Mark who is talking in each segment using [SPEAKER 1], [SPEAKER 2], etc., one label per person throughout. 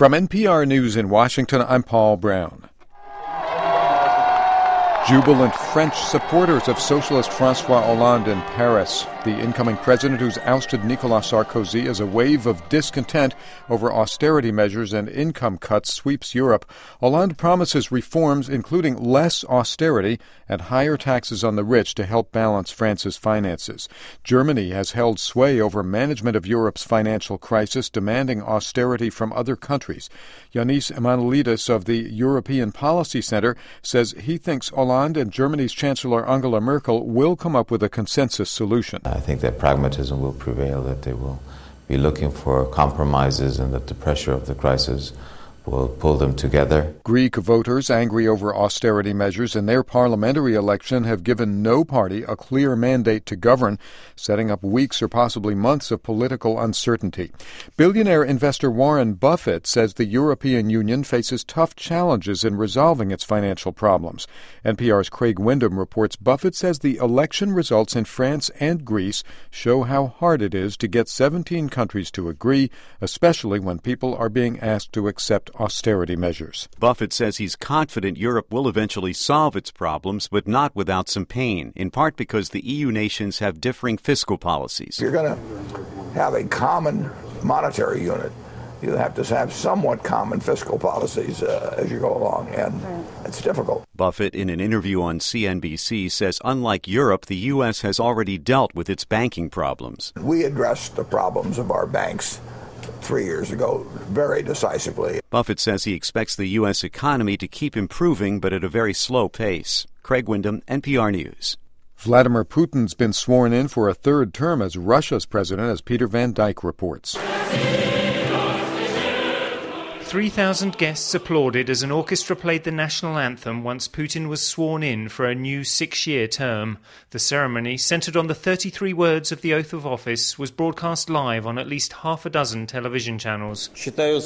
[SPEAKER 1] From NPR News in Washington, I'm Paul Brown. Jubilant French supporters of socialist François Hollande in Paris. The incoming president who's ousted Nicolas Sarkozy as a wave of discontent over austerity measures and income cuts sweeps Europe. Hollande promises reforms including less austerity and higher taxes on the rich to help balance France's finances. Germany has held sway over management of Europe's financial crisis, demanding austerity from other countries. Yanis Emanuelidis of the European Policy Center says he thinks Hollande and Germany's Chancellor Angela Merkel will come up with a consensus solution.
[SPEAKER 2] I think that pragmatism will prevail, that they will be looking for compromises and that the pressure of the crisis will pull them together.
[SPEAKER 1] Greek voters angry over austerity measures in their parliamentary election have given no party a clear mandate to govern, setting up weeks or possibly months of political uncertainty. Billionaire investor Warren Buffett says the European Union faces tough challenges in resolving its financial problems. NPR's Craig Windham reports Buffett says the election results in France and Greece show how hard it is to get 17 countries to agree, especially when people are being asked to accept austerity measures.
[SPEAKER 3] Buffett says he's confident Europe will eventually solve its problems, but not without some pain, in part because the EU nations have differing fiscal policies.
[SPEAKER 4] You're going to have a common monetary unit. You have to have somewhat common fiscal policies as you go along, and it's difficult.
[SPEAKER 3] Buffett, in an interview on CNBC, says unlike Europe, the U.S. has already dealt with its banking problems.
[SPEAKER 4] We addressed the problems of our banks 3 years ago very decisively.
[SPEAKER 3] Buffett says he expects the U.S. economy to keep improving, but at a very slow pace. Craig Windham, NPR News.
[SPEAKER 1] Vladimir Putin's been sworn in for a third term as Russia's president, as Peter Van Dyke reports.
[SPEAKER 5] 3,000 guests applauded as an orchestra played the national anthem once Putin was sworn in for a new 6-year term. The ceremony, centered on the 33 words of the oath of office, was broadcast live on at least half a dozen television channels. I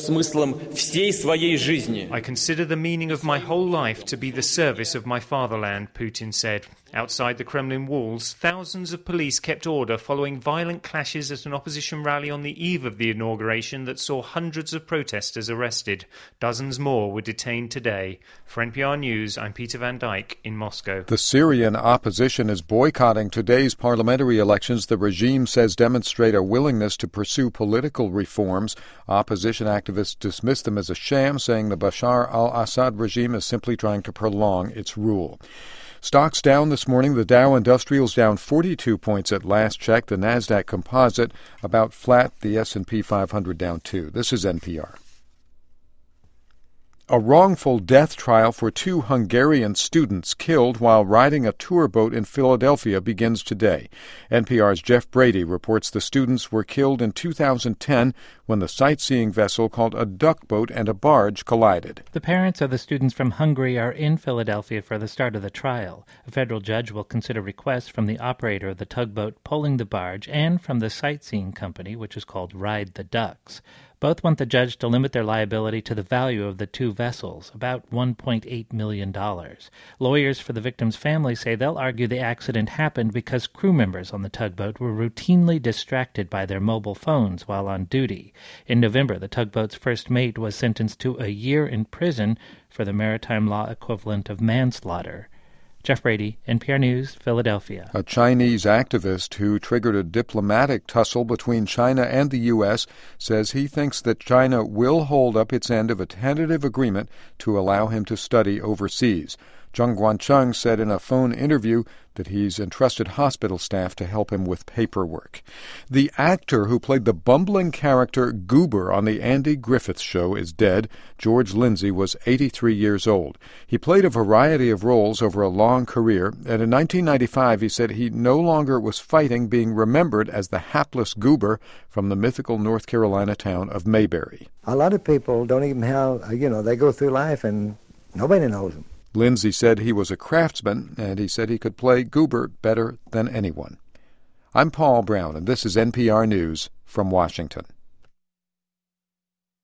[SPEAKER 5] consider the meaning of my whole life to be the service of my fatherland, Putin said. Outside the Kremlin walls, thousands of police kept order following violent clashes at an opposition rally on the eve of the inauguration that saw hundreds of protesters arrested. Dozens more were detained today. For NPR News, I'm Peter Van Dyke in Moscow.
[SPEAKER 1] The Syrian opposition is boycotting today's parliamentary elections. The regime says demonstrate a willingness to pursue political reforms. Opposition activists dismiss them as a sham, saying the Bashar al-Assad regime is simply trying to prolong its rule. Stocks down this morning. The Dow Industrial's down 42 points at last check. The Nasdaq Composite about flat. The S&P 500 down 2. This is NPR. A wrongful death trial for 2 Hungarian students killed while riding a tour boat in Philadelphia begins today. NPR's Jeff Brady reports the students were killed in 2010 when the sightseeing vessel called a duck boat and a barge collided.
[SPEAKER 6] The parents of the students from Hungary are in Philadelphia for the start of the trial. A federal judge will consider requests from the operator of the tugboat pulling the barge and from the sightseeing company, which is called Ride the Ducks. Both want the judge to limit their liability to the value of the 2 vessels, about $1.8 million. Lawyers for the victims' families say they'll argue the accident happened because crew members on the tugboat were routinely distracted by their mobile phones while on duty. In November, the tugboat's first mate was sentenced to a year in prison for the maritime law equivalent of manslaughter. Jeff Brady, NPR News, Philadelphia.
[SPEAKER 1] A Chinese activist who triggered a diplomatic tussle between China and the U.S. says he thinks that China will hold up its end of a tentative agreement to allow him to study overseas. Zheng Guancheng said in a phone interview that he's entrusted hospital staff to help him with paperwork. The actor who played the bumbling character Goober on the Andy Griffith Show is dead. George Lindsay was 83 years old. He played a variety of roles over a long career, and in 1995 he said he no longer was fighting being remembered as the hapless Goober from the mythical North Carolina town of Mayberry.
[SPEAKER 7] A lot of people don't even have, they go through life and nobody knows them.
[SPEAKER 1] Lindsay said he was a craftsman, and he said he could play Goober better than anyone. I'm Paul Brown, and this is NPR News from Washington.